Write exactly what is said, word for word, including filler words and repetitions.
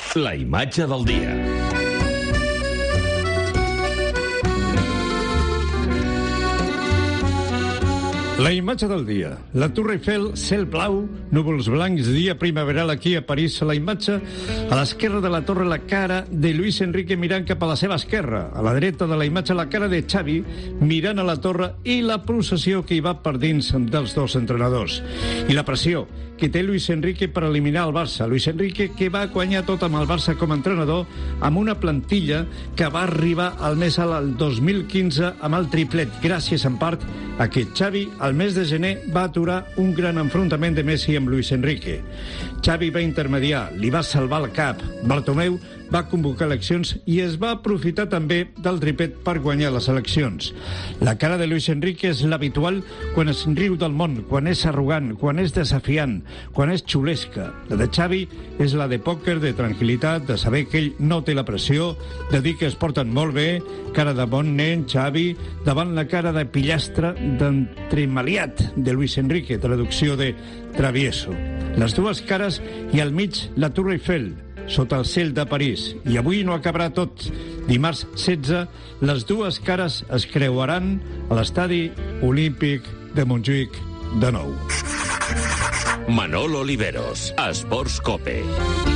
La imatge del dia. La imatge del dia. La Tour Eiffel, cel blau, núvols blancs, dia primaveral aquí a París. La imatge, a l'esquerra de la torre, la cara de Luis Enrique mirant cap a la seva esquerra. A la dreta de la imatge, la cara de Xavi mirant a la torre i la processió que hi va per dins dels dos entrenadors. I la pressió que té Luis Enrique per eliminar el Barça. Luis Enrique, que va guanyar tot amb el Barça com a entrenador, amb una plantilla que va arribar al més alt el dos mil quinze amb el triplet, gràcies en part a que Xavi, al mes de gener, va aturar un gran enfrontament de Messi amb Luis Enrique. Xavi va intermediar, li va salvar el cap. Bartomeu va convocar eleccions i es va aprofitar també del triplet per guanyar les eleccions. La cara de Luis Enrique és l'habitual quan es riu del món, quan és arrogant, quan és desafiant, quan és xulesca. La de Xavi és la de pòquer, de tranquil·litat, de saber que ell no té la pressió, de dir que es porten molt bé, cara de bon nen, Xavi, davant la cara de pillastre, d'entremaliat de Luis Enrique, traducció de travieso. Les dues cares i al mig la Tour Eiffel, sota el cel de París. I avui no acabarà tot. Dimarts setze, les dues cares es creuaran a l'estadi olímpic de Montjuïc de nou. Manolo Oliveros, Esports Cope.